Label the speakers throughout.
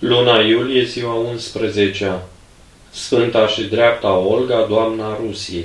Speaker 1: Luna iulie, ziua 11-a. Sfânta și dreapta Olga, doamna Rusiei.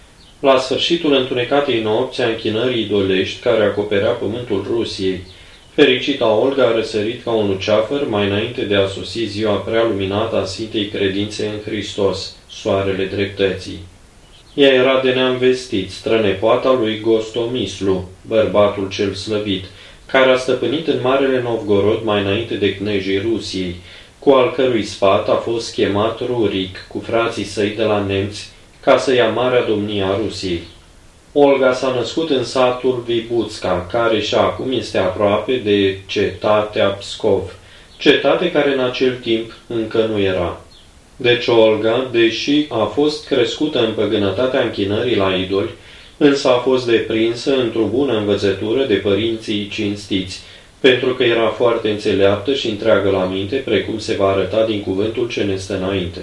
Speaker 1: La sfârșitul întunecatei nopți a închinării idolești care acoperea pământul Rusiei, fericita Olga a răsărit ca un luceafăr mai înainte de a sosi ziua prea luminată a Sfintei Credințe în Hristos, soarele dreptății. Ea era de neam vestit, strănepoata lui Gostomislu, bărbatul cel slăvit, care a stăpânit în Marele Novgorod mai înainte de knejii Rusiei, cu al cărui sfat a fost chemat Ruric cu frații săi de la nemți ca să ia marea domnie a Rusiei. Olga s-a născut în satul Vibuțca, care și acum este aproape de cetatea Pskov, cetate care în acel timp încă nu era. Deci Olga, deși a fost crescută în păgânătatea închinării la idoli, însă a fost deprinsă într-o bună învățătură de părinții cinstiți, pentru că era foarte înțeleaptă și întreagă la minte, precum se va arăta din cuvântul ce ne stă înainte.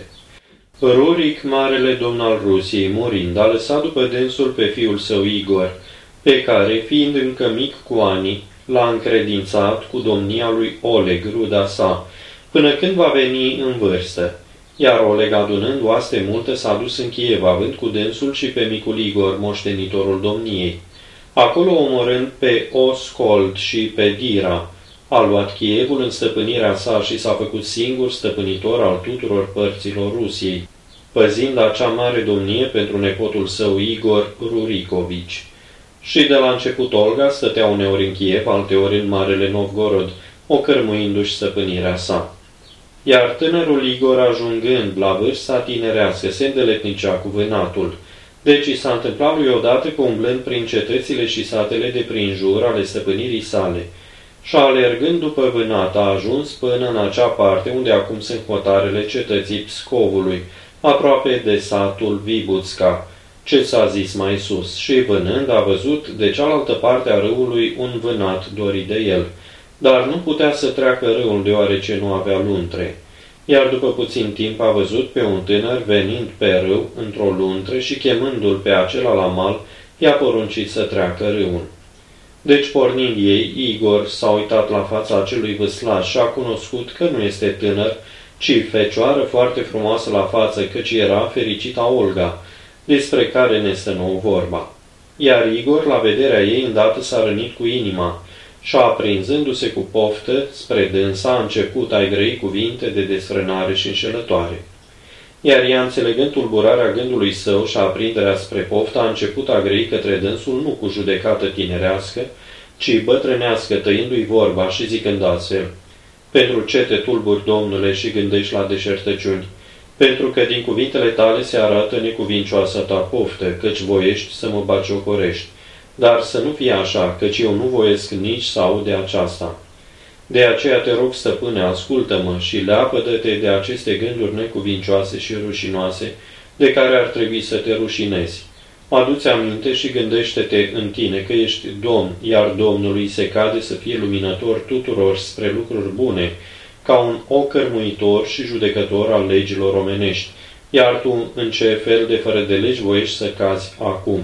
Speaker 1: Ruric, marele domn al Rusiei, murind, a lăsat după dânsul pe fiul său Igor, pe care, fiind încă mic cu ani, l-a încredințat cu domnia lui Oleg, ruda sa, până când va veni în vârstă. Iar Oleg, adunând oaste multă, s-a dus în Kiev, având cu dânsul și pe micul Igor, moștenitorul domniei. Acolo, omorând pe Oscold și pe Dira, a luat Kievul în stăpânirea sa și s-a făcut singur stăpânitor al tuturor părților Rusiei, păzind acea mare domnie pentru nepotul său Igor Ruricovici. Și de la început Olga stătea uneori în Kiev, alteori în Marele Novgorod, ocărmuindu-și stăpânirea sa. Iar tânărul Igor, ajungând la vârsta tinerească, se îndeletnicea cu vânatul. Deci i s-a întâmplat lui odată că, umblând prin cetățile și satele de prin jur ale stăpânirii sale, și alergând după vânat, a ajuns până în acea parte unde acum sunt hotarele cetății Pscovului, aproape de satul Vibuțca, ce s-a zis mai sus, și vânând a văzut de cealaltă parte a râului un vânat dorit de el, dar nu putea să treacă râul deoarece nu avea luntre. Iar după puțin timp a văzut pe un tânăr venind pe râu într-o luntre și chemându-l pe acela la mal, i-a poruncit să treacă râul. Deci, pornind ei, Igor s-a uitat la fața acelui vâslaș și a cunoscut că nu este tânăr, ci fecioară foarte frumoasă la față, căci era fericita Olga, despre care ne stă nou vorba. Iar Igor, la vederea ei, îndată s-a rănit cu inima și, aprinzându-se cu poftă spre dânsa, a început a-i grăi cuvinte de desfrânare și înșelătoare. Iar ea, înțelegând tulburarea gândului său și aprinderea spre poftă, a început a grăi către dânsul nu cu judecată tinerească, ci bătrânească, tăindu-i vorba și zicând astfel: pentru ce te tulburi, Domnule, și gândești la deșertăciuni? Pentru că din cuvintele tale se arată necuvincioasa ta poftă, căci voiești să mă bagiocorești. Dar să nu fie așa, căci eu nu voiesc nici să aud de aceasta. De aceea te rog, stăpâne, ascultă-mă și leapădă-te de aceste gânduri necuvincioase și rușinoase, de care ar trebui să te rușinezi. Adu-ți aminte și gândește-te în tine că ești Domn, iar Domnului se cade să fie luminător tuturor spre lucruri bune, ca un ocărmuitor și judecător al legilor omenești, iar tu în ce fel de fără de legi voiești să cazi acum?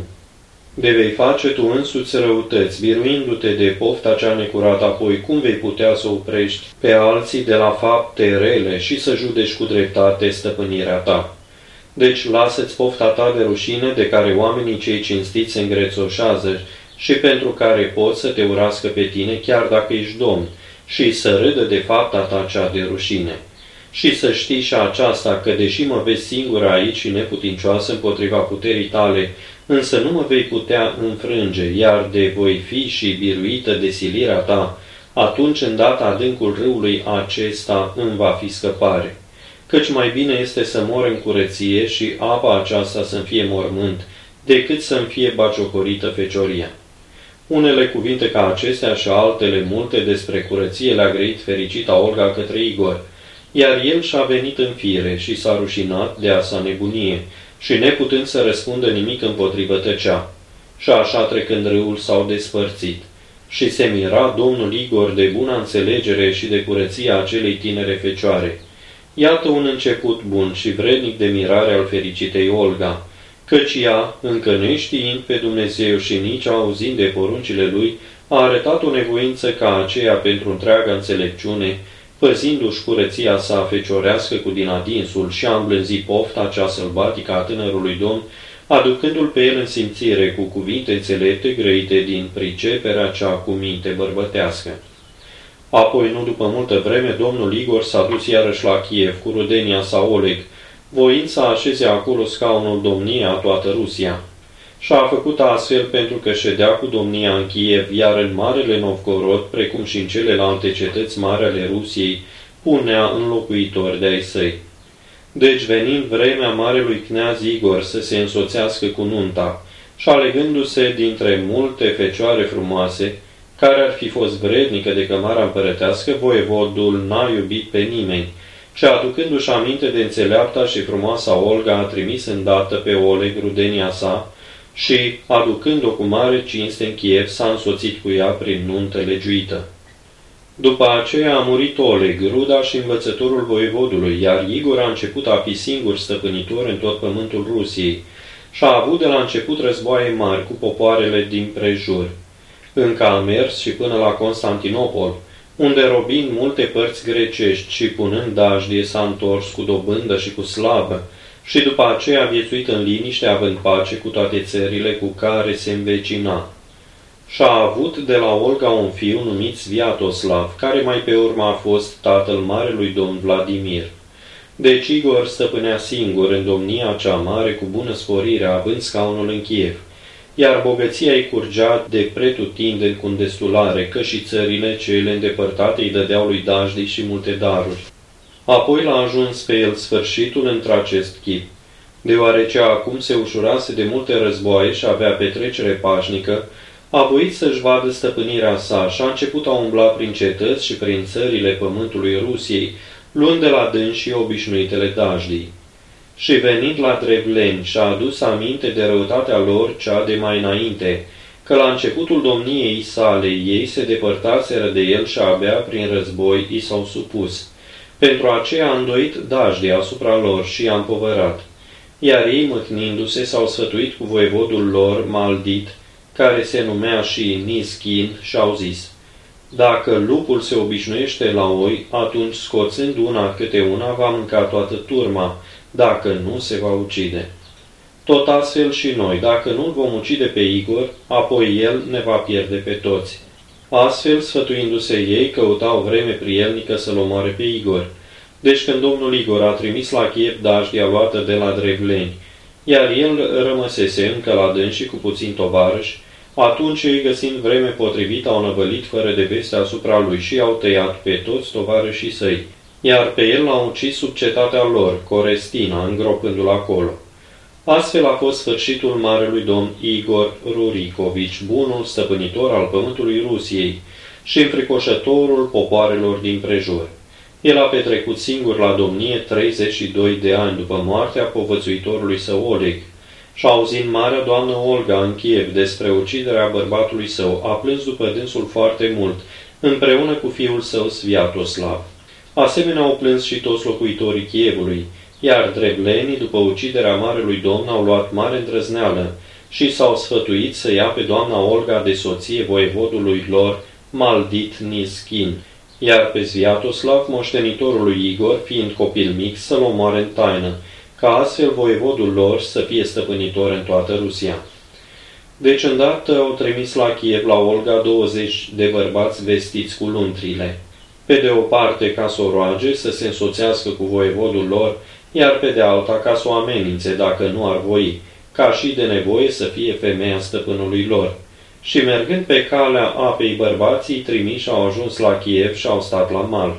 Speaker 1: De vei face tu însuți răutăți, biruindu-te de pofta cea necurată, apoi cum vei putea să oprești pe alții de la fapte rele și să judeci cu dreptate stăpânirea ta? Deci lasă-ți pofta ta de rușine de care oamenii cei cinstiți se îngrețoșează și pentru care pot să te urască pe tine chiar dacă ești domn și să râdă de fapta ta cea de rușine. Și să știi și aceasta că deși mă vezi singură aici și neputincioasă împotriva puterii tale, însă nu mă vei putea înfrânge, iar de voi fi și biruită de silirea ta, atunci îndată adâncul râului acesta îmi va fi scăpare. Căci mai bine este să mor în curăție și apa aceasta să-mi fie mormânt, decât să-mi fie bagiocorită fecioria. Unele cuvinte ca acestea și altele multe despre curăție le-a grăit fericita Olga către Igor, iar el și-a venit în fire și s-a rușinat de a sa nebunie și neputând să răspundă nimic împotrivă tăcea. Și așa trecând râul s-au despărțit. Și se mira domnul Igor de bună înțelegere și de curăția acelei tinere fecioare. Iată un început bun și vrednic de mirare al fericitei Olga, căci ea, încă neștiind pe Dumnezeu și nici auzind de poruncile lui, a arătat o nevoință ca aceea pentru întreaga înțelepciune, păzindu-și curăția sa feciorească cu din adinsul și a îmblânzit pofta cea sălbatică a tânărului domn, aducându-l pe el în simțire cu cuvinte înțelepte grăite din priceperea cea cu minte bărbătească. Apoi, nu după multă vreme, domnul Igor s-a dus iarăși la Kiev cu rudenia sa Oleg, voind să așeze acolo scaunul domniei a toată Rusia. Și a făcut astfel pentru că ședea cu domnia în Kiev, iar în Marele Novgorod, precum și în celelalte cetăți mari ale Rusiei, punea înlocuitori de-ai săi. Deci, venind vremea marelui kneaz Igor să se însoțească cu nunta și alegându-se dintre multe fecioare frumoase, care ar fi fost vrednică de cămara împărătească, voievodul n-a iubit pe nimeni, și aducându-și aminte de înțeleapta și frumoasa Olga, a trimis îndată pe Oleg rudenia sa și, aducând-o cu mare cinste în Kiev, s-a însoțit cu ea prin nuntă legiuită. După aceea a murit Oleg, ruda și învățătorul voievodului, iar Igor a început a fi singur stăpânitor în tot pământul Rusiei și a avut de la început războaie mari cu popoarele din prejur. Încă a mers și până la Constantinopol, unde robind multe părți grecești și punând dajdie s-a întors cu dobândă și cu slavă, și după aceea a viețuit în liniște, având pace cu toate țările cu care se învecina. Și a avut de la Olga un fiu numit Sviatoslav, care mai pe urmă a fost tatăl marelui domn Vladimir. Deci Igor stăpânea singur în domnia cea mare cu bună sporire, având scaunul în Kiev, iar bogăția îi curgea de pretutindeni cu îndestulare, că și țările cele îndepărtate îi dădeau lui dajdii și multe daruri. Apoi l-a ajuns pe el sfârșitul într-acest chip, deoarece acum se ușurase de multe războaie și avea petrecere pașnică, a voit să-și vadă stăpânirea sa și a început a umbla prin cetăți și prin țările pământului Rusiei, luând de la dânsii obișnuitele dajdii. Și venind la drevleni și-a adus aminte de răutatea lor cea de mai înainte, că la începutul domniei sale ei se depărtaseră de el și abia prin război i s-au supus. Pentru aceea a îndoit dajdii asupra lor și i-a împovărat. Iar ei, mâhnindu-se, s-au sfătuit cu voievodul lor, Maldit, care se numea și Nischin, și au zis: dacă lupul se obișnuiește la oi, atunci, scoțând una câte una, va mânca toată turma, dacă nu, se va ucide. Tot astfel și noi, dacă nu-l vom ucide pe Igor, apoi el ne va pierde pe toți. Astfel, sfătuindu-se ei, căutau vreme prielnică să-l omoare pe Igor. Deci când domnul Igor a trimis la Kiev dajdia luată de la drevleni, iar el rămăsese încă la dânsii cu puțin tovarăși, atunci ei, găsind vreme potrivită, au năvălit fără de veste asupra lui și i-au tăiat pe toți tovarășii săi, iar pe el l-au ucis sub cetatea lor, Corestina, îngropându-l acolo. Astfel a fost sfârșitul marelui domn Igor Ruricovici, bunul stăpânitor al pământului Rusiei și înfricoșătorul popoarelor din prejur. El a petrecut singur la domnie 32 de ani după moartea povățuitorului său Oleg și auzind marea doamnă Olga în Kiev despre uciderea bărbatului său, a plâns după dânsul foarte mult, împreună cu fiul său Sviatoslav. Asemenea au plâns și toți locuitorii Kievului, iar drevlenii, după uciderea marelui domn, au luat mare îndrăzneală și s-au sfătuit să ia pe doamna Olga de soție voievodului lor, Maldit Nischin, iar pe Sviatoslav, moștenitorul lui Igor, fiind copil mic, să-l omoare în taină, ca astfel voievodul lor să fie stăpânitor în toată Rusia. Deci îndată au trimis la Kiev la Olga 20 de bărbați vestiți cu luntrile, pe de o parte ca să o roage să se însoțească cu voievodul lor, iar pe de alta ca să o amenințe dacă nu ar voi, ca și de nevoie să fie femeia stăpânului lor. Și mergând pe calea apei, bărbații trimiși au ajuns la Kiev și au stat la mal.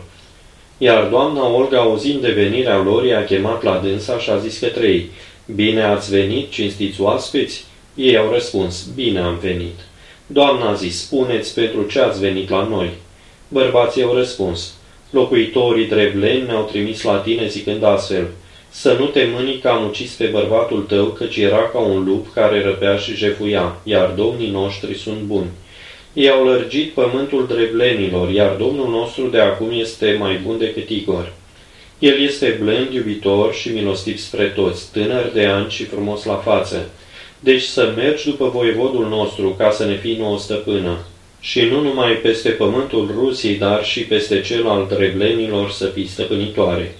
Speaker 1: Iar doamna Olga, auzind de venirea lor, i-a chemat la dânsa și a zis către ei: bine ați venit, cinstiți oaspeți? Ei au răspuns: bine am venit. Doamna a zis: spuneți pentru ce ați venit la noi. Bărbații au răspuns: locuitorii drevleni ne-au trimis la tine zicând astfel: să nu te mâni că am ucis pe bărbatul tău, căci era ca un lup care răpea și jefuia, iar domnii noștri sunt buni. Ei au lărgit pământul drevlenilor, iar Domnul nostru de acum este mai bun decât Igor. El este blând, iubitor și milostiv spre toți, tânăr de ani și frumos la față. Deci să mergi după voievodul nostru ca să ne fii nouă stăpână. și nu numai peste pământul Rusiei, dar și peste cel al drevlenilor să fii stăpânitoare.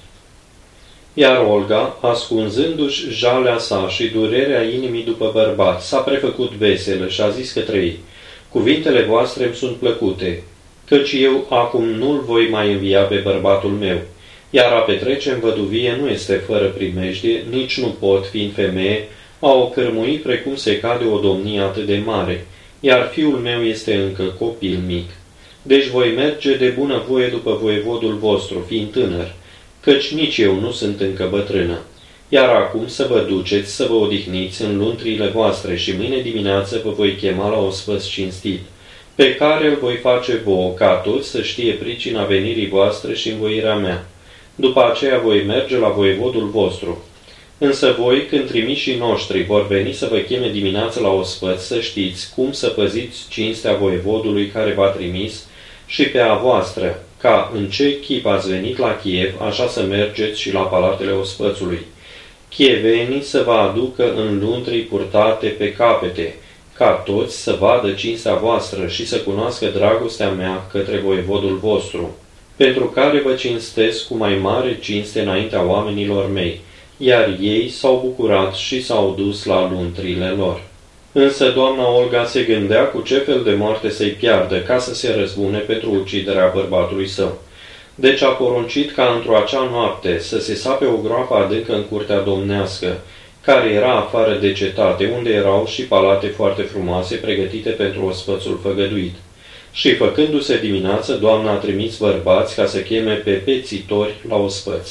Speaker 1: Iar Olga, ascunzându-și jalea sa și durerea inimii după bărbat, s-a prefăcut veselă și a zis către ei: cuvintele voastre îmi sunt plăcute, căci eu acum nu-l voi mai învia pe bărbatul meu, iar a petrece în văduvie nu este fără primejdie, nici nu pot, fiind femeie, a o cărmui precum se cade o domnie atât de mare, iar fiul meu este încă copil mic. Deci voi merge de bunăvoie după voievodul vostru, fiind tânăr, căci nici eu nu sunt încă bătrână. Iar acum să vă duceți, să vă odihniți în luntrile voastre și mâine dimineață vă voi chema la ospăț cinstit, pe care îl voi face vouă, ca toți să știe pricina venirii voastre și învoirea mea. După aceea voi merge la voievodul vostru. Însă voi, când trimișii noștri vor veni să vă cheme dimineața la ospăț, să știți cum să păziți cinstea voievodului care v-a trimis și pe a voastră, ca în ce chip ați venit la Kiev, așa să mergeți și la palatele ospățului. Chievenii să vă aducă în luntrii purtate pe capete, ca toți să vadă cinstea voastră și să cunoască dragostea mea către voievodul vostru, pentru care vă cinstesc cu mai mare cinste înaintea oamenilor mei, iar ei s-au bucurat și s-au dus la luntrile lor. Însă doamna Olga se gândea cu ce fel de moarte să-i piardă, ca să se răzbune pentru uciderea bărbatului său. Deci a poruncit ca într-o acea noapte să se sape o groapă adâncă în curtea domnească, care era afară de cetate, unde erau și palate foarte frumoase, pregătite pentru ospățul făgăduit. Și făcându-se dimineață, doamna a trimis bărbați ca să cheme pe pețitori la ospăț.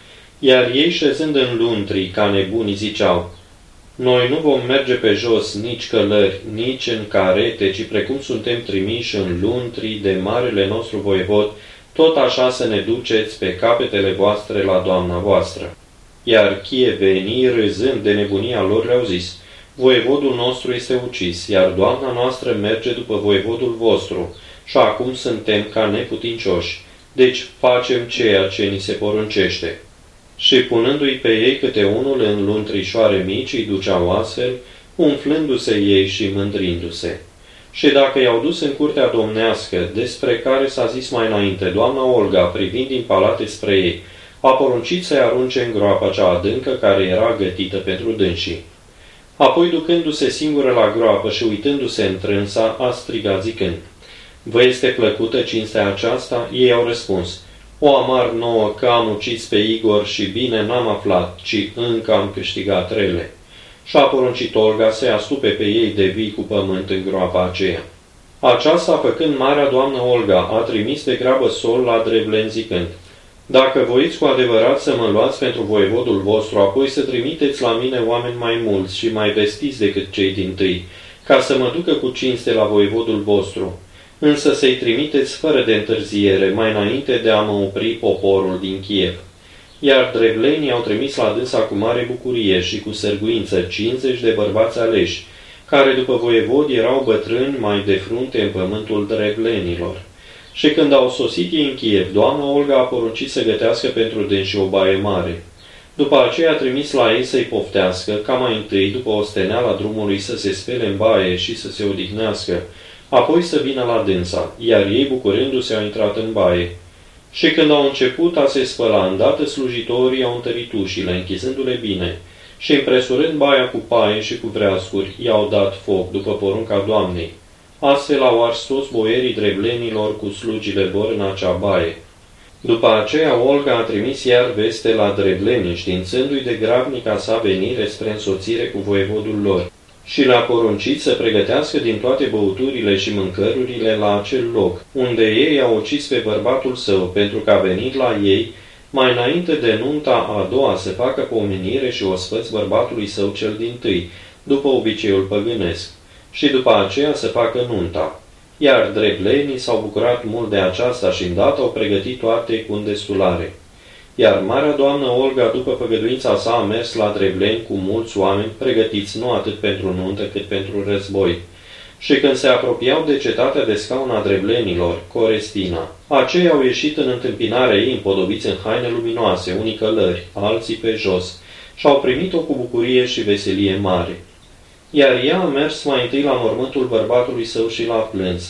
Speaker 1: Iar ei, șezând în luntrii ca nebunii, ziceau: noi nu vom merge pe jos nici călări, nici în carete, ci precum suntem trimiși în luntrii de marele nostru voievod, tot așa să ne duceți pe capetele voastre la doamna voastră. Iar chievenii, râzând de nebunia lor, le-au zis: voievodul nostru este ucis, iar doamna noastră merge după voievodul vostru, și acum suntem ca neputincioși, deci facem ceea ce ni se poruncește. Și punându-i pe ei câte unul în luntrișoare mici, îi duceau astfel, umflându-se ei și mândrindu-se. Și dacă i-au dus în curtea domnească, despre care s-a zis mai înainte, doamna Olga, privind din palate spre ei, a poruncit să-i arunce în groapa cea adâncă care era gătită pentru dânsii. Apoi, ducându-se singură la groapă și uitându-se întrânsa, a strigat zicând: vă este plăcută cinstea aceasta? Ei au răspuns: o amar nouă că am ucis pe Igor și bine n-am aflat, ci încă am câștigat rele. Și a poruncit Olga să-i astupe pe ei de vii cu pământ în groapa aceea. Aceasta, făcând marea doamnă Olga, a trimis de grabă sol la drevlen zicând: dacă voiți cu adevărat să mă luați pentru voievodul vostru, apoi să trimiteți la mine oameni mai mulți și mai vestiți decât cei dintâi, ca să mă ducă cu cinste la voievodul vostru, însă să-i trimiteți fără de întârziere, mai înainte de a mă opri poporul din Kiev. Iar drevlenii au trimis la dânsa cu mare bucurie și cu sârguință 50 de bărbați aleși, care după voievod erau bătrâni mai de frunte în pământul drevlenilor. Și când au sosit ei în Kiev, doamna Olga a poruncit să gătească pentru dânsi o baie mare. După aceea a trimis la ei să-i poftească, ca mai întâi, după osteneala drumului, să se spele în baie și să se odihnească, apoi să vină la dânsa, iar ei, bucurându-se, au intrat în baie. Și când au început a se spăla, îndată slujitorii au întărit ușile, închizându-le bine, și împresurând baia cu paie și cu vreascuri, i-au dat foc, după porunca doamnei. Astfel au ars toți boierii drevlenilor cu slugile lor în acea baie. După aceea, Olga a trimis iar veste la drevleni, științându-i de grabnica sa venire spre însoțire cu voievodul lor, și le-a poruncit să pregătească din toate băuturile și mâncărurile la acel loc, unde ei au ucis pe bărbatul său, pentru că a venit la ei, mai înainte de nunta a doua, să facă pomenire și ospăț bărbatului său cel dintâi, după obiceiul păgânesc, și după aceea să facă nunta. Iar drevlenii s-au bucurat mult de aceasta și îndată au pregătit toate cu îndestulare. Iar marea doamnă Olga, după făgăduința sa, a mers la drevleni cu mulți oameni, pregătiți nu atât pentru nuntă, cât pentru război. Și când se apropiau de cetatea de scaun a drevlenilor, Corestina, aceia au ieșit în întâmpinarea ei împodobiți în haine luminoase, unii călări, alții pe jos, și au primit-o cu bucurie și veselie mare. Iar ea a mers mai întâi la mormântul bărbatului său și l-a plâns.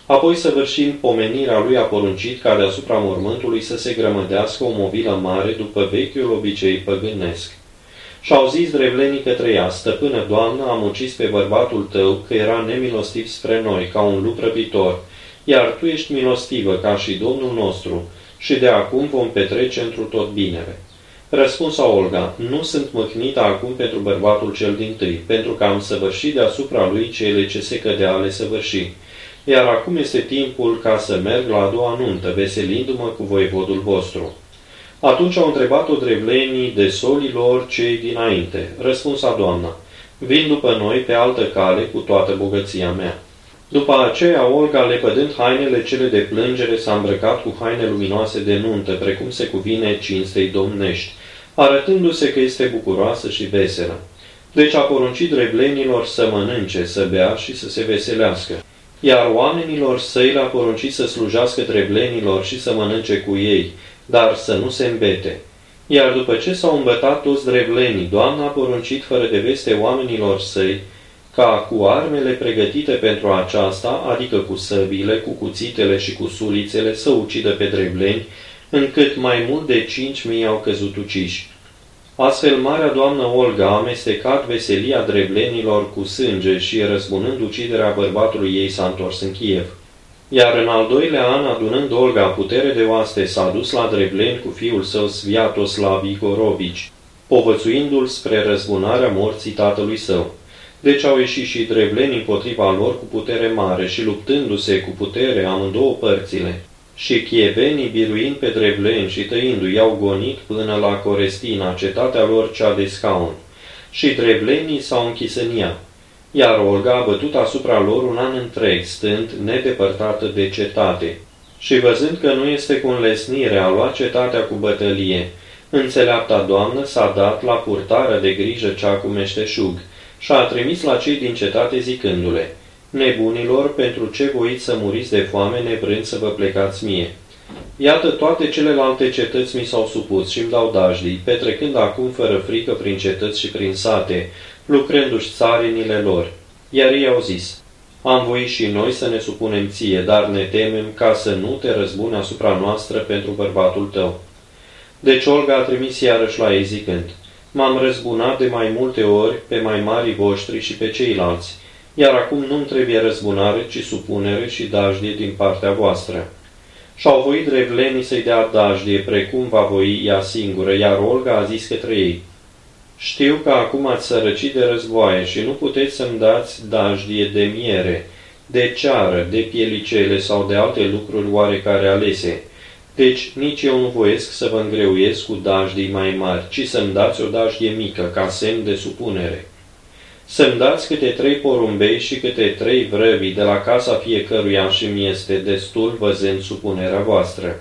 Speaker 1: Apoi, săvârșind pomenirea lui, a poruncit ca deasupra mormântului să se grămădească o mobilă mare după vechiul obicei păgânesc. Și-au zis drevlenii către ea: Stăpână, Doamnă, am ucis pe bărbatul tău, că era nemilostiv spre noi, ca un lup răpitor, iar tu ești milostivă, ca și Domnul nostru, și de acum vom petrece întru tot binele. Răspunsa Olga: Nu sunt mâhnită acum pentru bărbatul cel dintâi, pentru că am săvârșit deasupra lui cele ce se cădea a le săvârși. Iar acum este timpul ca să merg la a doua nuntă, veselindu-mă cu voievodul vostru. Atunci au întrebat-o drevlenii de solilor cei dinainte. Răspunsa doamna: Vin după noi pe altă cale cu toată bogăția mea. După aceea, Olga, lepădând hainele cele de plângere, s-a îmbrăcat cu haine luminoase de nuntă, precum se cuvine cinstei domnești, arătându-se că este bucuroasă și veselă. Deci a poruncit drevlenilor să mănânce, să bea și să se veselească. Iar oamenilor săi le-a poruncit să slujească drevlenilor și să mănânce cu ei, dar să nu se îmbete. Iar după ce s-au îmbătat toți drevlenii, Doamna a poruncit fără de veste oamenilor săi ca cu armele pregătite pentru aceasta, adică cu săbile, cu cuțitele și cu sulițele, să ucidă pe drevleni, încât mai mult de 5.000 au căzut uciși. Astfel, Marea Doamnă Olga a amestecat veselia drevlenilor cu sânge și, răzbunând uciderea bărbatului ei, s-a întors în Kiev. Iar în al doilea an, adunând Olga putere de oaste, s-a dus la drevleni cu fiul său Sviatoslav Igorovici, povățuindu-l spre răzbunarea morții tatălui său. Deci au ieșit și drevleni împotriva lor cu putere mare și luptându-se cu putere amândouă părțile. Și chievenii, biruind pe drevleni și tăindu-i, i-au gonit până la Corestina, cetatea lor cea de scaun. Și drevlenii s-au închis în ea. Iar Olga a bătut asupra lor un an întreg, stând nedepărtată de cetate. Și văzând că nu este cu înlesnire, a luat cetatea cu bătălie. Înțeleapta doamnă s-a dat la purtarea de grijă cea cu meșteșug și a trimis la cei din cetate zicându-le: Nebunilor, pentru ce voiți să muriți de foame, nevrând să vă plecați mie? Iată, toate celelalte cetăți mi s-au supus și îmi dau dajdii, petrecând acum fără frică prin cetăți și prin sate, lucrându-și țarinile lor. Iar ei au zis: Am voit și noi să ne supunem ție, dar ne temem ca să nu te răzbuni asupra noastră pentru bărbatul tău. Deci Olga a trimis iarăși la ei zicând: M-am răzbunat de mai multe ori pe mai marii voștri și pe ceilalți, iar acum nu-mi trebuie răzbunare, ci supunere și dajdie din partea voastră. Și-au voit drevlenii să-i dea dajdie, precum va voi ea singură, iar Olga a zis către ei: Știu că acum ați sărăcit de războaie și nu puteți să-mi dați dajdie de miere, de ceară, de pielicele sau de alte lucruri oarecare alese. Deci nici eu nu voiesc să vă îngreuiesc cu dajdii mai mari, ci să-mi dați o dajdie mică, ca semn de supunere. Să-mi dați câte 3 porumbei și câte 3 vrăbii de la casa fiecăruia și mi este destul, văzând supunerea voastră.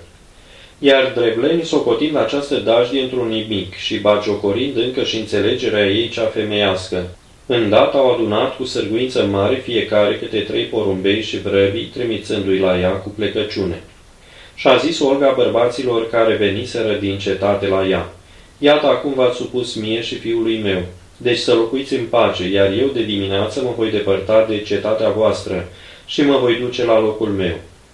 Speaker 1: Iar drevlenii, socotind această dajdie într-un nimic și bagiocorind încă și înțelegerea ei cea femeiască, îndată au adunat cu sârguință mare fiecare câte 3 porumbei și vrăbii, trimițându-i la ea cu plecăciune. Și-a zis Olga bărbaților care veniseră din cetate la ea: Iată, acum v-ați supus mie și fiului meu, deci să locuiți în pace, iar eu de dimineață mă voi depărta de cetatea voastră și mă voi duce la locul meu.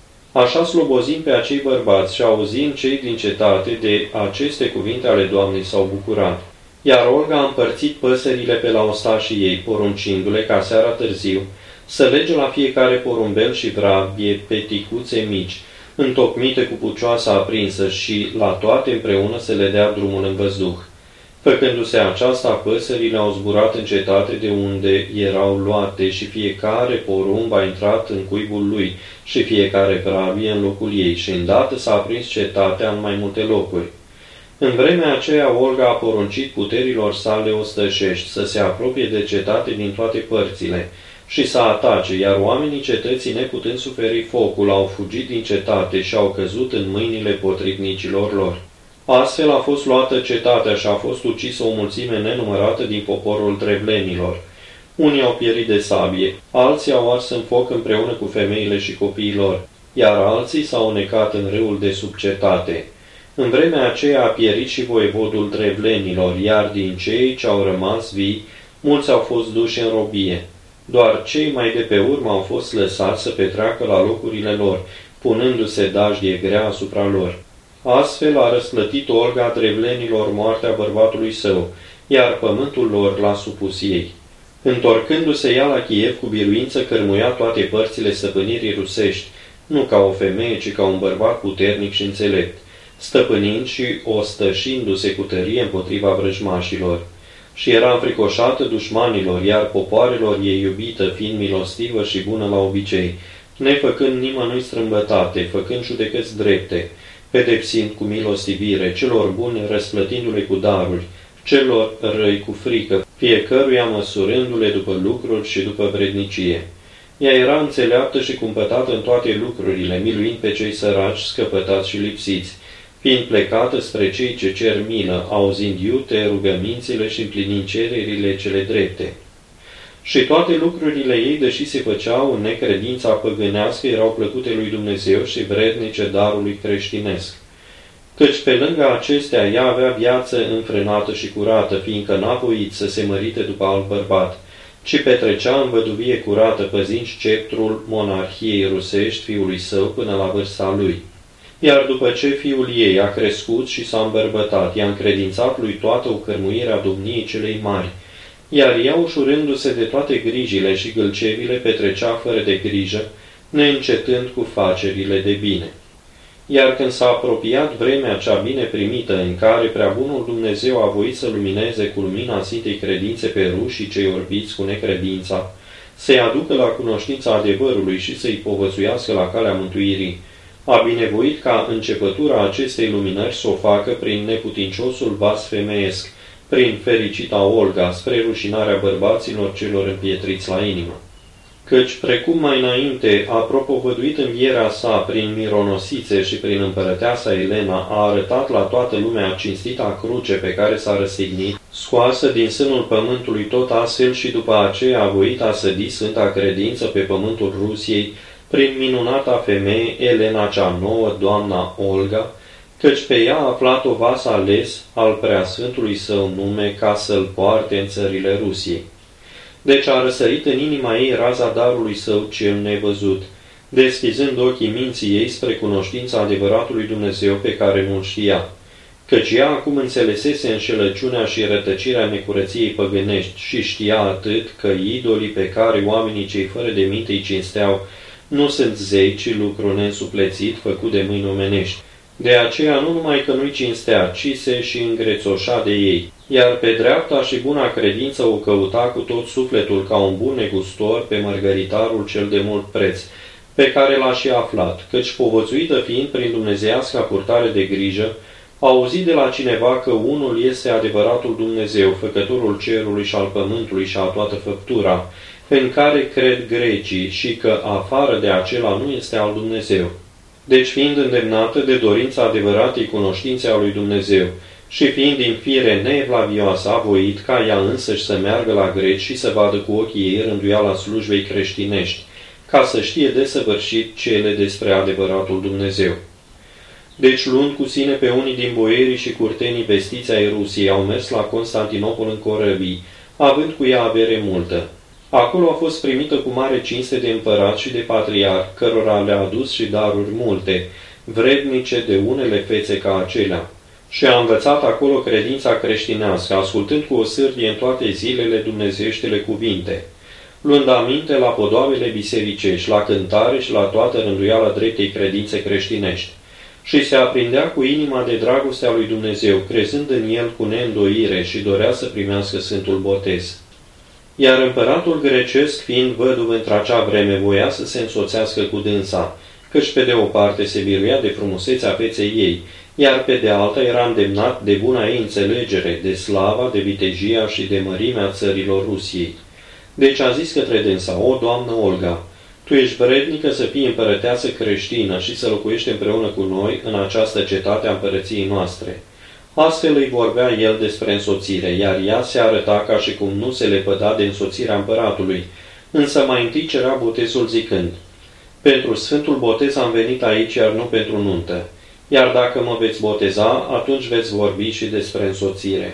Speaker 1: Așa slobozim pe acei bărbați și auzind cei din cetate de aceste cuvinte ale Doamnei s-au bucurat. Iar Olga a împărțit păsările pe la ostașii ei, poruncindu-le ca seara târziu să lege la fiecare porumbel și vrabie peticuțe mici, întocmite cu pucioasa aprinsă și la toate împreună să le dea drumul în văzduh. Făcându-se aceasta, păsările au zburat în cetate de unde erau luate și fiecare porumb a intrat în cuibul lui și fiecare vrabie în locul ei și îndată s-a aprins cetatea în mai multe locuri. În vremea aceea, Olga a poruncit puterilor sale ostășești să se apropie de cetate din toate părțile și să atace, iar oamenii cetății, neputând suferi focul, au fugit din cetate și au căzut în mâinile potrivnicilor lor. Astfel a fost luată cetatea și a fost ucisă o mulțime nenumărată din poporul drevlenilor. Unii au pierit de sabie, alții au ars în foc împreună cu femeile și copiii lor, iar alții s-au necat în râul de sub cetate. În vremea aceea a pierit și voievodul drevlenilor, iar din cei ce au rămas vii, mulți au fost duși în robie. Doar cei mai de pe urmă au fost lăsați să petreacă la locurile lor, punându-se dajdie grea asupra lor. Astfel a răsplătit Olga drevlenilor moartea bărbatului său, iar pământul lor l-a supus ei. Întorcându-se ea la Kiev cu biruință, cărmuia toate părțile stăpânirii rusești, nu ca o femeie, ci ca un bărbat puternic și înțelept, stăpânind și ostășindu-se cu tărie împotriva vrăjmașilor. Și era înfricoșată dușmanilor, iar popoarelor ei iubită, fiind milostivă și bună la obicei, nefăcând nimănui strâmbătate, făcând judecăți drepte, pedepsind cu milostivire, celor buni răsplătindu-le cu daruri, celor răi cu frică, fiecăruia măsurându-le după lucruri și după vrednicie. Ea era înțeleaptă și cumpătată în toate lucrurile, miluind pe cei săraci, scăpătați și lipsiți, fiind plecată spre cei ce cer milă, auzind iute rugămințile și împlinind cererile cele drepte. Și toate lucrurile ei, deși se făceau în necredința păgânească, erau plăcute lui Dumnezeu și vrednice darului creștinesc. Căci pe lângă acestea ea avea viață înfrânată și curată, fiindcă n-a voit să se mărite după alt bărbat, ci petrecea în văduvie curată, păzind sceptrul monarhiei rusești fiului său până la vârsta lui. Iar după ce fiul ei a crescut și s-a îmbărbătat, i-a încredințat lui toată ocărmuirea domniei celei mari, iar ea, ușurându-se de toate grijile și gâlcevile, petrecea fără de grijă, neîncetând cu facerile de bine. Iar când s-a apropiat vremea cea bine primită, în care preabunul Dumnezeu a voit să lumineze cu lumina Sfintei Credințe pe rușii cei orbiți cu necredința, să-i aducă la cunoștința adevărului și să-i povățuiască la calea mântuirii, a binevoit ca începătura acestei luminări să o facă prin neputinciosul vas femeiesc, prin fericita Olga, spre rușinarea bărbaților celor împietriți la inimă. Căci, precum mai înainte a propovăduit învierea sa prin mironosițe și prin împărăteasa Elena, a arătat la toată lumea cinstita cruce pe care s-a răstignit, scoasă din sânul pământului, tot astfel și după aceea a voit a sădi sfânta credință pe pământul Rusiei, prin minunata femeie Elena cea nouă, doamna Olga, căci pe ea a aflat o vas ales al preasfântului său nume ca să-l poarte în țările Rusiei. Deci a răsărit în inima ei raza darului său cel nevăzut, deschizând ochii minții ei spre cunoștința adevăratului Dumnezeu pe care nu-l știa, căci ea acum înțelesese înșelăciunea și rătăcirea necurăției păgânești și știa atât că idolii pe care oamenii cei fără de minte îi cinsteau nu sunt zei, ci lucru neînsuplețit făcut de mâini omenești. De aceea nu numai că nu-i cinstea, ci se și îngrețoșa de ei, iar pe dreapta și buna credință o căuta cu tot sufletul ca un bun negustor pe mărgăritarul cel de mult preț, pe care l-a și aflat, căci povățuită fiind prin dumnezeiasca purtare de grijă, a auzit de la cineva că unul este adevăratul Dumnezeu, făcătorul cerului și al pământului și a toată făptura, în care cred grecii și că afară de acela nu este al Dumnezeu. Deci fiind îndemnată de dorința adevăratei cunoștințe a lui Dumnezeu și fiind din fire neevlavioasă, a voit ca ea însăși să meargă la greci și să vadă cu ochii ei rânduiala slujbei creștinești, ca să știe desăvârșit cele despre adevăratul Dumnezeu. Deci, luând cu sine pe unii din boierii și curtenii vestiți ai Rusiei, au mers la Constantinopol în corăbii, având cu ea avere multă. Acolo a fost primită cu mare cinste de împărat și de patriarh, cărora le-a adus și daruri multe, vrednice de unele fețe ca acelea. Și a învățat acolo credința creștinească, ascultând cu o sârdie în toate zilele dumnezeieștele cuvinte, luând aminte la podoabele bisericești, la cântare și la toată rânduiala dreptei credințe creștinești. Și se aprindea cu inima de dragostea lui Dumnezeu, crezând în el cu neîndoire și dorea să primească Sfântul Botez. Iar împăratul grecesc, fiind văduv într-acea vreme, voia să se însoțească cu dânsa, căci pe de o parte se biruia de frumusețea feței ei, iar pe de alta era îndemnat de buna ei înțelegere, de slava, de vitejia și de mărimea țărilor Rusiei. Deci a zis către dânsa: O, doamnă Olga, tu ești vrednică să fii împărăteasă creștină și să locuiești împreună cu noi în această cetate a împărăției noastre. Astfel îi vorbea el despre însoțire, iar ea se arăta ca și cum nu se lepăda de însoțirea împăratului, însă mai întâi cerea botezul zicând: Pentru Sfântul Botez am venit aici, iar nu pentru nuntă. Iar dacă mă veți boteza, atunci veți vorbi și despre însoțire.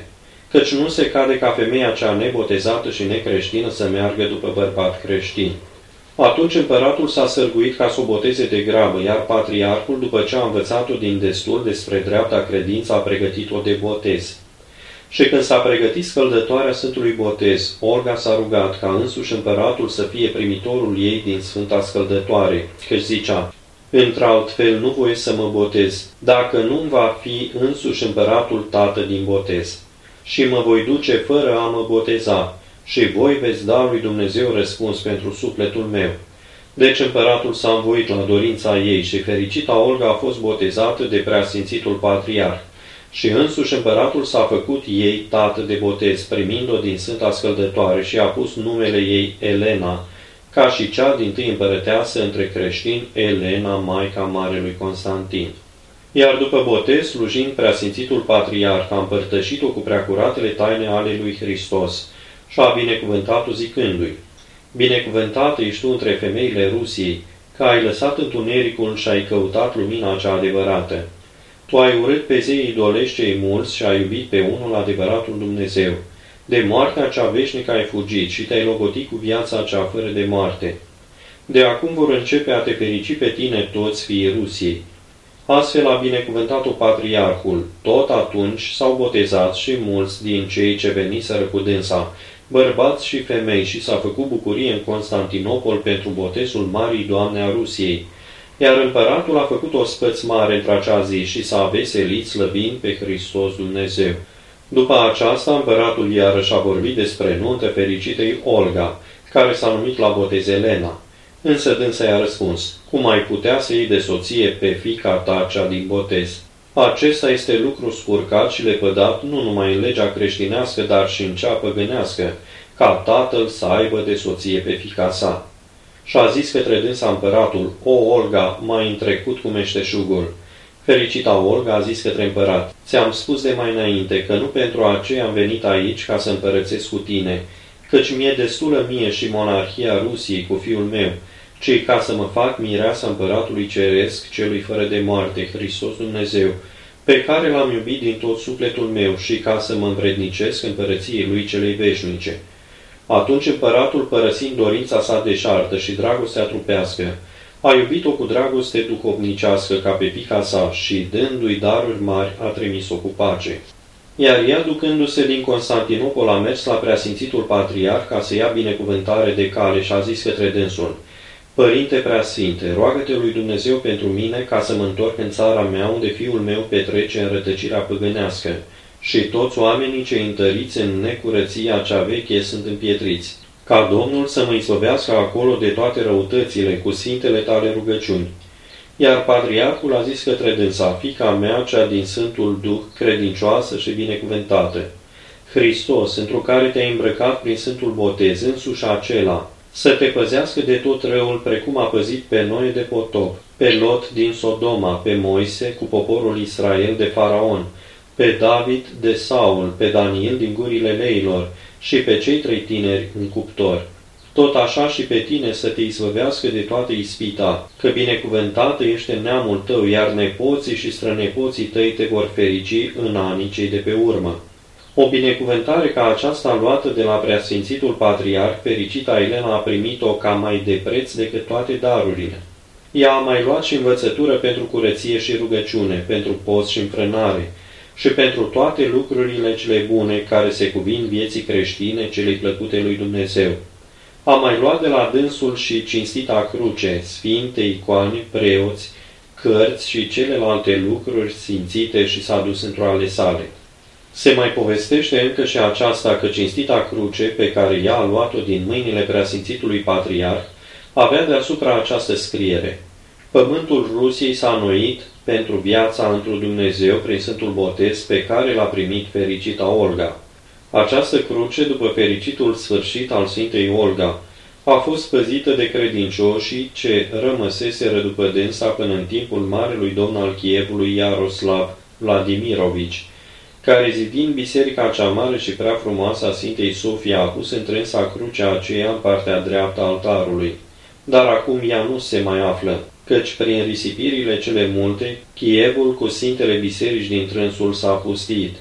Speaker 1: căci nu se cade ca femeia cea nebotezată și necreștină să meargă după bărbat creștin. Atunci împăratul s-a sârguit ca să o boteze de grabă, iar patriarhul, după ce a învățat-o din destul despre dreapta credință, a pregătit-o de botez. Și când s-a pregătit scăldătoarea Sfântului Botez, Olga s-a rugat ca însuși împăratul să fie primitorul ei din Sfânta Scăldătoare, căci zicea: într-altfel nu voi să mă botez, dacă nu-mi va fi însuși împăratul tată din botez. Și mă voi duce fără a mă boteza, și voi veți da lui Dumnezeu răspuns pentru sufletul meu. Deci împăratul s-a învoit la dorința ei și fericita Olga a fost botezată de preasfințitul patriarh. Și însuși împăratul s-a făcut ei tată de botez, primind-o din Sfânta Scăldătoare și a pus numele ei Elena, ca și cea dintâi împărăteasă între creștini, Elena, maica Marelui Constantin. Iar după botez, slujind preasfințitul patriarh, a împărtășit-o cu preacuratele taine ale lui Hristos și a binecuvântat-o zicându-i: binecuvântată ești tu între femeile Rusiei, că ai lăsat întunericul și ai căutat lumina cea adevărată. Tu ai urât pe zeii idolești cei mulți și ai iubit pe unul adevăratul Dumnezeu. De moartea cea veșnică ai fugit și te-ai logotit cu viața cea fără de moarte. De acum vor începe a te ferici pe tine toți fiii Rusiei. Astfel a binecuvântat-o patriarhul. Tot atunci s-au botezat și mulți din cei ce veniseră cu dânsa, bărbați și femei, și s-a făcut bucurie în Constantinopol pentru botezul Marii Doamne a Rusiei. Iar împăratul a făcut o spăț mare într-acea zi și s-a veselit slăvind pe Hristos Dumnezeu. După aceasta, împăratul iarăși a vorbit despre nuntă fericitei Olga, care s-a numit la botez Elena. Însă dânsa i-a răspuns: cum ai putea să iei de soție pe fiica ta cea din botez? Acesta este lucru spurcat și lepădat nu numai în legea creștinească, dar și în cea păgânească, ca tatăl să aibă de soție pe fiica sa. Și a zis către dânsa împăratul: o, Olga, m-ai întrecut cu meșteșugul. Fericita Olga a zis către împărat: ți-am spus de mai înainte că nu pentru aceea am venit aici ca să împărățesc cu tine, căci mi-e destulă mie și monarhia Rusiei cu fiul meu, ci ca să mă fac mireasa împăratului ceresc, celui fără de moarte, Hristos Dumnezeu, pe care l-am iubit din tot sufletul meu, și ca să mă învrednicesc împărăției lui celei veșnice. Atunci împăratul, părăsind dorința sa deșartă și dragostea trupească, a iubit-o cu dragoste duhovnicească ca pe fiica sa și, dându-i daruri mari, a trimis-o cu pace. Iar ea, ducându-se din Constantinopol, a mers la preasfințitul patriarh ca să ia binecuvântare de cale și a zis către dânsul: Părinte preasfinte, roagă-te lui Dumnezeu pentru mine ca să mă întorc în țara mea, unde fiul meu petrece în rătăcirea păgânească, și toți oamenii cei întăriți în necurăția cea veche sunt împietriți, ca Domnul să mă izbăvească acolo de toate răutățile cu sfintele tale rugăciuni. Iar patriarhul a zis către dânsa: fiica mea, cea din Sfântul Duh, credincioasă și binecuvântată, Hristos, întru care te-ai îmbrăcat prin Sfântul Botez, însuși acela, să te păzească de tot răul, precum a păzit pe noi de potop, pe Lot din Sodoma, pe Moise cu poporul Israel de Faraon, pe David de Saul, pe Daniel din gurile leilor și pe cei 3 tineri în cuptor. Tot așa și pe tine să te izbăvească de toată ispita, că binecuvântată ești în neamul tău, iar nepoții și strănepoții tăi te vor ferici în anii cei de pe urmă. O binecuvântare ca aceasta, luată de la preasfințitul patriarh, fericita Elena a primit-o ca mai de preț decât toate darurile. Ea a mai luat și învățătură pentru curăție și rugăciune, pentru post și înfrânare, și pentru toate lucrurile cele bune care se cuvin vieții creștine celei plăcute lui Dumnezeu. A mai luat de la dânsul și cinstita cruce, sfinte, icoane, preoți, cărți și celelalte lucruri simțite și s-a dus într-o ale sale. Se mai povestește încă și aceasta că cinstita cruce, pe care ea a luat-o din mâinile preasfințitului patriarh, avea deasupra această scriere: Pământul Rusiei s-a înnoit pentru viața întru Dumnezeu prin Sfântul Botez pe care l-a primit fericita Olga. Această cruce, după fericitul sfârșit al Sfintei Olga, a fost păzită de credincioșii ce rămăseseră după dânsa până în timpul marelui domn al Chievului Iaroslav Vladimirovici, care, zidind biserica cea mare și prea frumoasă a Sfintei Sofia, a pus întrânsa crucea aceea în partea dreaptă a altarului. Dar acum ea nu se mai află, căci prin risipirile cele multe, Chievul cu Sfintele biserici din trânsul s-a pustit.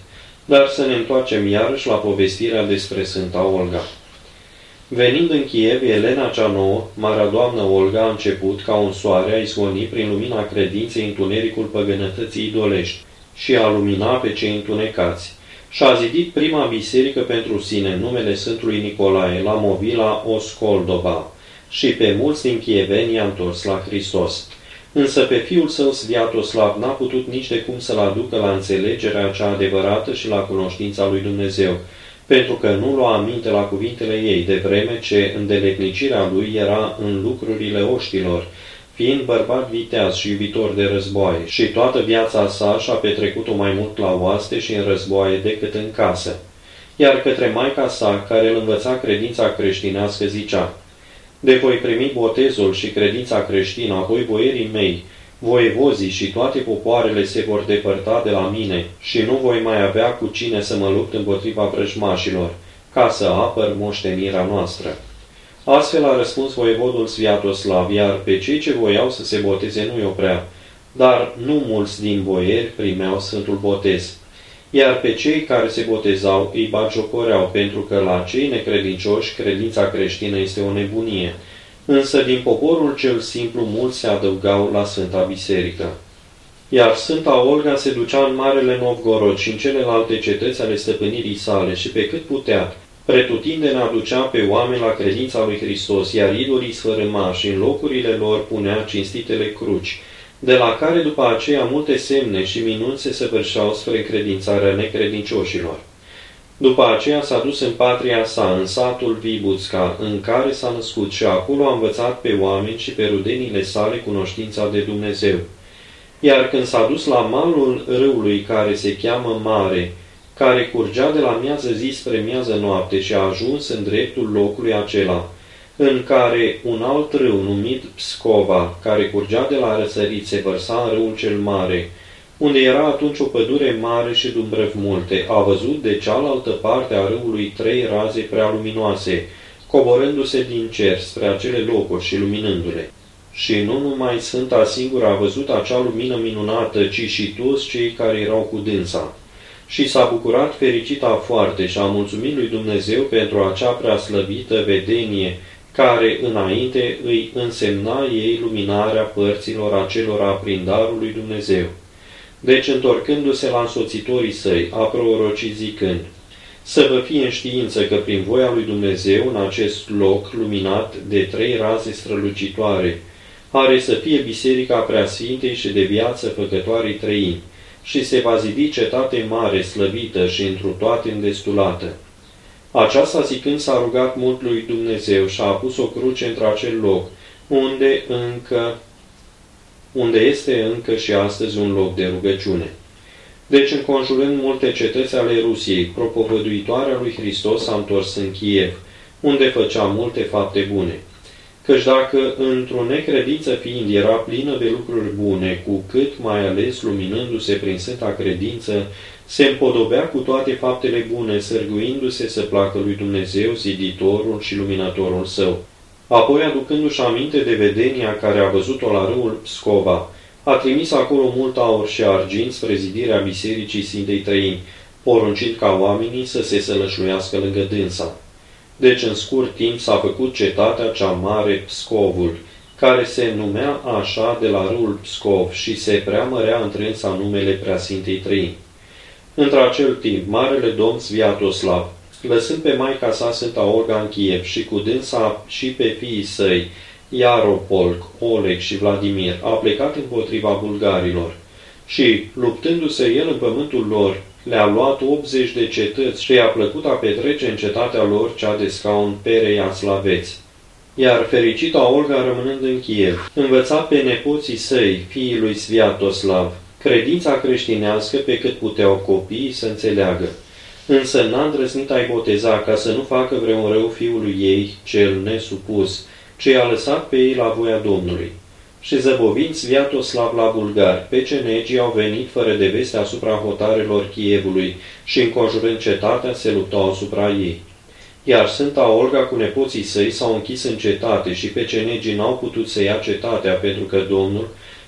Speaker 1: Dar să ne întoarcem iarăși la povestirea despre Sfânta Olga. Venind în Kiev, Elena cea nouă, Marea Doamnă Olga, a început ca un soare a izgoni prin lumina credinței întunericul păgânătății idolești și a lumina pe cei întunecați. Și a zidit prima biserică pentru sine, numele Sfântului Nicolae, la Movila Oskoldova, și pe mulți din chieveni i-a întors la Hristos. Însă pe fiul său Sviatoslav n-a putut nici de cum să-l aducă la înțelegerea cea adevărată și la cunoștința lui Dumnezeu, pentru că nu lua aminte la cuvintele ei, de vreme ce îndeletnicirea lui era în lucrurile oștilor, fiind bărbat viteaz și iubitor de războaie, și toată viața sa și-a petrecut-o mai mult la oaste și în războaie decât în casă. Iar către maica sa, care îl învăța credința creștinească, zicea: de voi primi botezul și credința creștină, apoi boierii mei, voievozii și toate popoarele se vor depărta de la mine și nu voi mai avea cu cine să mă lupt împotriva vrăjmașilor, ca să apăr moștenirea noastră. Astfel a răspuns voievodul Sviatoslav, iar pe cei ce voiau să se boteze nu-i oprea, dar nu mulți din boieri primeau Sfântul Botez. Iar pe cei care se botezau îi batjocoreau, pentru că la cei necredincioși credința creștină este o nebunie, însă din poporul cel simplu mulți se adăugau la Sfânta Biserică. Iar Sfânta Olga se ducea în Marele Novgorod și în celelalte cetăți ale stăpânirii sale și pe cât putea, pretutindeni aducea pe oameni la credința lui Hristos, iar idolii sfărâma și în locurile lor punea cinstitele cruci, de la care după aceea multe semne și minuni se săvârșeau spre încredințarea necredincioșilor. După aceea s-a dus în patria sa, în satul Vibuțca, în care s-a născut și acolo a învățat pe oameni și pe rudenile sale cunoștința de Dumnezeu. Iar când s-a dus la malul râului care se cheamă Mare, care curgea de la miază zi spre miază noapte și a ajuns în dreptul locului acela, în care un alt râu numit Pscova, care curgea de la răsărit, se vărsa în râul cel mare, unde era atunci o pădure mare și dumbrăvi multe, a văzut de cealaltă parte a râului 3 raze prea luminoase, coborându-se din cer spre acele locuri și luminându-le. Și nu numai Sfânta singură a văzut acea lumină minunată, ci și toți cei care erau cu dânsa. Și s-a bucurat fericita foarte și a mulțumit lui Dumnezeu pentru acea preaslăvită vedenie, care înainte îi însemna ei luminarea părților acelora prin darul lui Dumnezeu. Deci, întorcându-se la însoțitorii săi, a prorocit zicând: să vă fie în știință că prin voia lui Dumnezeu, în acest loc luminat de 3 raze strălucitoare, are să fie Biserica Preasfintei și de viață făcătoarei trăini, și se va zidi cetate mare, slăvită și întru toate îndestulată. Aceasta zicând s-a rugat mult lui Dumnezeu și a pus o cruce într-acel loc, unde este încă și astăzi un loc de rugăciune. Deci, înconjurând multe cetăți ale Rusiei, propovăduitoarea lui Hristos s-a întors în Kiev, unde făcea multe fapte bune. Căci dacă într-o necredință fiind era plină de lucruri bune, cu cât mai ales luminându-se prin sfânta credință, se împodobea cu toate faptele bune, sârguindu-se să placă lui Dumnezeu, ziditorul și luminătorul său. Apoi, aducându-și aminte de vedenia care a văzut-o la râul Pscova, a trimis acolo mult aur și argint spre zidirea Bisericii Sfintei Trăini, poruncind ca oamenii să se sălășluiască lângă dânsa. Deci, în scurt timp, s-a făcut cetatea cea mare Pscovul, care se numea așa de la râul Pscov și se preamărea întrânsa numele Preasfintei Trăini. Într-acel timp, marele domn Sviatoslav, lăsând pe maica sa Sfânta Olga în Kiev și cu dânsa și pe fiii săi, Iaropolc, Oleg și Vladimir, a plecat împotriva bulgarilor și, luptându-se el în pământul lor, le-a luat 80 de cetăți și i-a plăcut a petrece în cetatea lor cea de scaun Pereiaslaveți. Iar fericita Olga, rămânând în Kiev, învăța pe nepoții săi, fiii lui Sviatoslav, credința creștinească pe cât puteau copiii să înțeleagă. Însă n-a îndrăznit a-i boteza ca să nu facă vreun rău fiului ei, cel nesupus, ci i-a lăsat pe ei la voia Domnului. Și zăbovind Sviatoslav la bulgari, pecenegii au venit fără de veste asupra hotarelor Chievului și, înconjurând cetatea, se luptau asupra ei. Iar Sfânta Olga cu nepoții săi s-au închis în cetate și pecenegii n-au putut să ia cetatea, pentru că Domnul,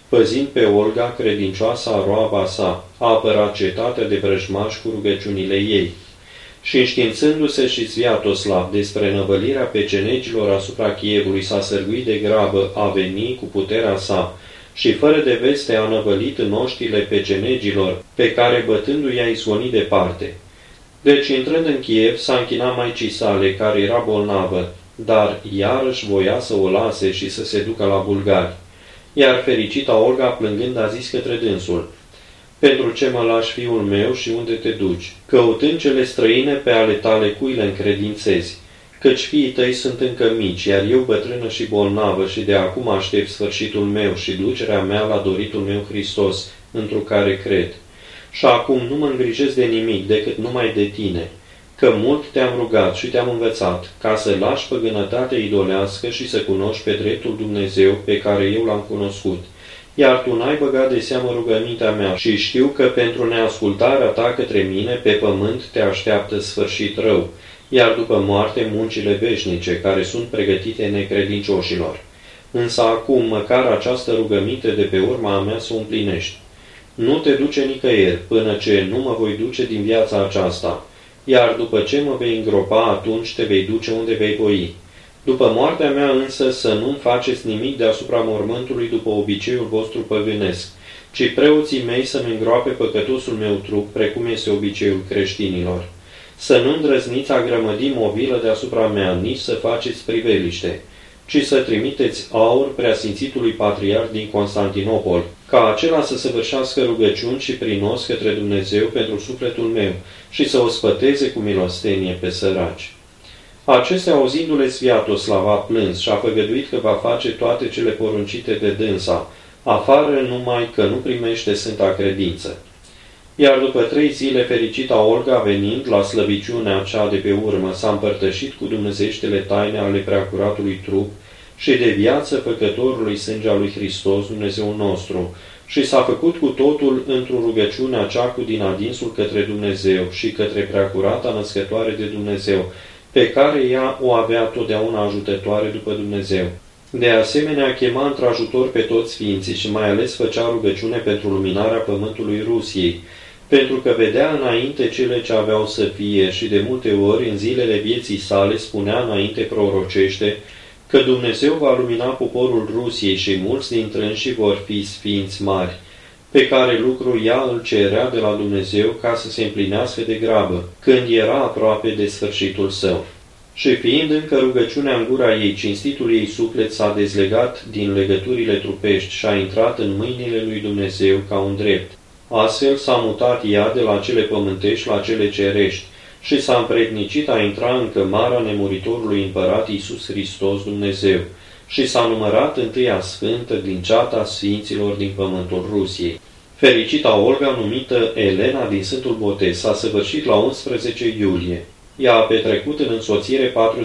Speaker 1: păzind pe Olga, credincioasa roaba sa, a apărat cetatea de vrăjmași cu rugăciunile ei. Și înștiințându-se și Sviatoslav despre năvălirea pecenegilor asupra Chievului, s-a sârguit de grabă a veni cu puterea sa și fără de veste a năvălit în oștile pecenegilor, pe care bătându-i a izgonit departe. Deci, intrând în Kiev, s-a închinat maicii sale, care era bolnavă, dar iarăși voia să o lase și să se ducă la bulgari. Iar fericita Olga, plângând, a zis către dânsul: pentru ce mă lași, fiul meu, și unde te duci? Căutând cele străine, pe ale tale cui le încredințezi? Căci fiii tăi sunt încă mici, iar eu bătrână și bolnavă, și de acum aștept sfârșitul meu și ducerea mea la doritul meu Hristos, întru care cred. Și acum nu mă îngrijesc de nimic decât numai de tine, că mult te-am rugat și te-am învățat, ca să lași păgânătatea idolească și să cunoști pe dreptul Dumnezeu pe care eu l-am cunoscut. Iar tu n-ai băgat de seamă rugămintea mea și știu că pentru neascultarea ta către mine pe pământ te așteaptă sfârșit rău, iar după moarte muncile veșnice, care sunt pregătite necredincioșilor. Însă acum, măcar această rugăminte de pe urma a mea să o împlinești. Nu te duce nicăieri, până ce nu mă voi duce din viața aceasta, iar după ce mă vei îngropa, atunci te vei duce unde vei voi. După moartea mea însă să nu-mi faceți nimic deasupra mormântului după obiceiul vostru păgânesc, ci preoții mei să-mi îngroape păcătosul meu trup, precum este obiceiul creștinilor. Să nu îndrăzniți a grămădi mobilă deasupra mea, nici să faceți priveliște, ci să trimiteți aur preasfințitului patriarh din Constantinopol, ca acela să săvârșească rugăciuni și prinos către Dumnezeu pentru sufletul meu și să o spăteze cu milostenie pe săraci. Acestea, auzindu-le, Sviatoslav a plâns și a făgăduit că va face toate cele poruncite de dânsa, afară numai că nu primește sfânta credință. Iar după 3 zile, fericita Olga, venind la slăbiciunea cea de pe urmă, s-a împărtășit cu dumnezeștele taine ale preacuratului trup și de viață făcătorului sângea lui Hristos, Dumnezeul nostru, și s-a făcut cu totul într-o rugăciune cea cu din adinsul către Dumnezeu și către preacurata născătoare de Dumnezeu, pe care ea o avea totdeauna ajutătoare după Dumnezeu. De asemenea, chema într-ajutor pe toți sfinții și mai ales făcea rugăciune pentru luminarea pământului Rusiei, pentru că vedea înainte cele ce aveau să fie și de multe ori în zilele vieții sale spunea înainte prorocește că Dumnezeu va lumina poporul Rusiei și mulți dintre înși vor fi sfinți mari, pe care lucru ea îl cerea de la Dumnezeu ca să se împlinească de grabă, când era aproape de sfârșitul său. Și fiind încă rugăciunea în gura ei, cinstitul ei suflet s-a dezlegat din legăturile trupești și a intrat în mâinile lui Dumnezeu ca un drept. Astfel s-a mutat ea de la cele pământești la cele cerești și s-a împrednicit a intra în cămara nemuritorului împărat Iisus Hristos Dumnezeu și s-a numărat întâia sfântă din ceata sfinților din pământul Rusiei. Fericita Olga, numită Elena din Sfântul Botez, s-a săvârșit la 11 iulie. Ea a petrecut în însoțire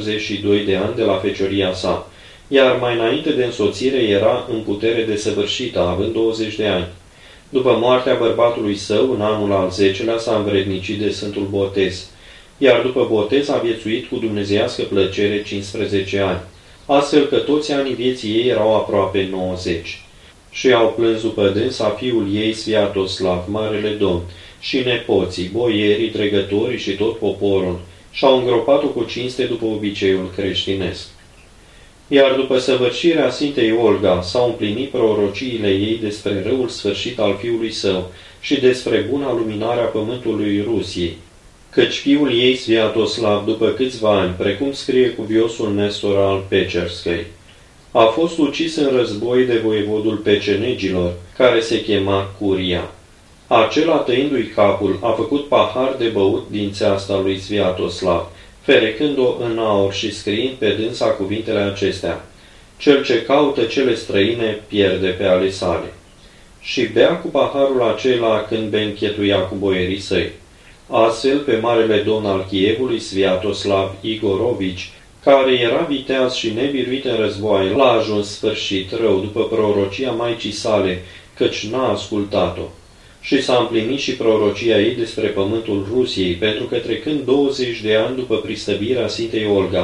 Speaker 1: 42 de ani de la fecioria sa, iar mai înainte de însoțire era în putere desăvârșită, având 20 de ani. După moartea bărbatului său, în anul al 10-lea, s-a învrednicit de Sfântul Botez, iar după botez a viețuit cu dumnezeiască plăcere 15 ani, astfel că toți anii vieții ei erau aproape 90. Și au plâns după dânsa fiul ei Sviatoslav, Marele Domn, și nepoții, boierii, dregătorii și tot poporul, și-au îngropat-o cu cinste după obiceiul creștinesc. Iar după săvârșirea Sfintei Olga s-au împlinit prorociile ei despre răul sfârșit al fiului său și despre buna luminare a pământului Rusiei, căci fiul ei Sviatoslav, după câțiva ani, precum scrie cuviosul Nestor al Pecerskei, a fost ucis în război de voievodul pecenegilor, care se chema Curia. Acela, tăindu-i capul, a făcut pahar de băut din țeasta lui Sviatoslav, ferecând-o în aur și scriind pe dânsa cuvintele acestea: cel ce caută cele străine pierde pe ale sale. Și bea cu paharul acela când benchetuia cu boierii săi. Astfel, pe Marele Domn al Chievului, Sviatoslav Igorovici, care era viteaz și nebiruit în război, l-a ajuns sfârșit rău după prorocia maicii sale, căci n-a ascultat-o. Și s-a împlinit și prorocia ei despre pământul Rusiei, pentru că trecând 20 de ani după pristăbirea Sfintei Olga,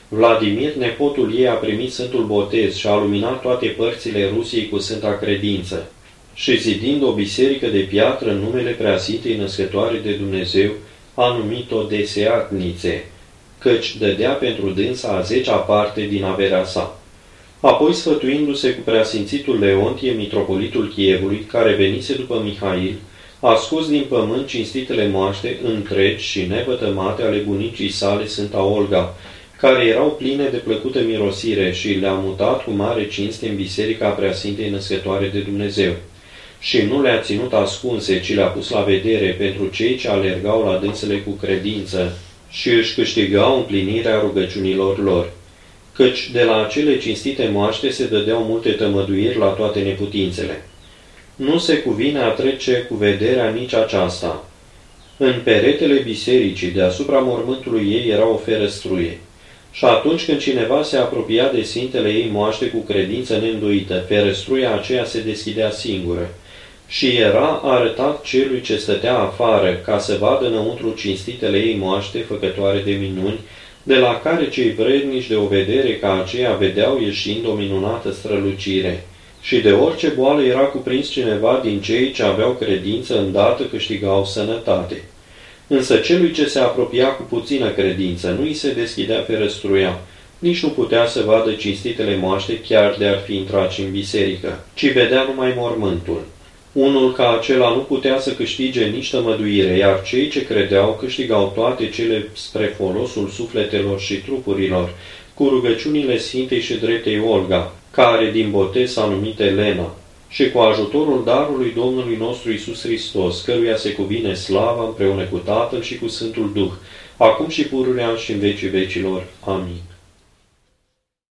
Speaker 1: Vladimir, nepotul ei, a primit Sfântul Botez și a luminat toate părțile Rusiei cu sfânta credință. Și zidind o biserică de piatră în numele Preasfintei Născătoare de Dumnezeu, a numit-o Deseatnițe, căci dădea pentru dânsa a 10-a parte din averea sa. Apoi, sfătuindu-se cu preasfințitul Leontie, mitropolitul Chievului, care venise după Mihail, a scos din pământ cinstitele moaște întregi și nevătămate ale bunicii sale, Sfânta Olga, care erau pline de plăcută mirosire, și le-a mutat cu mare cinste în biserica Preasfintei Născătoare de Dumnezeu. Și nu le-a ținut ascunse, ci le-a pus la vedere pentru cei ce alergau la dânsele cu credință și își câștigau împlinirea rugăciunilor lor. Căci de la acele cinstite moaște se dădeau multe tămăduiri la toate neputințele. Nu se cuvine a trece cu vederea nici aceasta. În peretele bisericii, deasupra mormântului ei, era o ferăstruie. Și atunci când cineva se apropia de sfintele ei moaște cu credință neîndoită, ferăstruia aceea se deschidea singură și era arătat celui ce stătea afară, ca să vadă înăuntru cinstitele ei moaște făcătoare de minuni, de la care cei vrednici de o vedere ca aceea vedeau ieșind o minunată strălucire. Și de orice boală era cuprins cineva din cei ce aveau credință, îndată câștigau sănătate. Însă celui ce se apropia cu puțină credință nu îi se deschidea ferăstruia, nici nu putea să vadă cinstitele moaște chiar de ar fi intrat și în biserică, ci vedea numai mormântul. Unul ca acela nu putea să câștige nici tămăduire, iar cei ce credeau câștigau toate cele spre folosul sufletelor și trupurilor, cu rugăciunile Sfintei și Dreptei Olga, care din botez s-a numit Elena, și cu ajutorul darului Domnului nostru Iisus Hristos, căruia se cuvine slava împreună cu Tatăl și cu Sfântul Duh, acum și pururea și în vecii vecilor. Amin.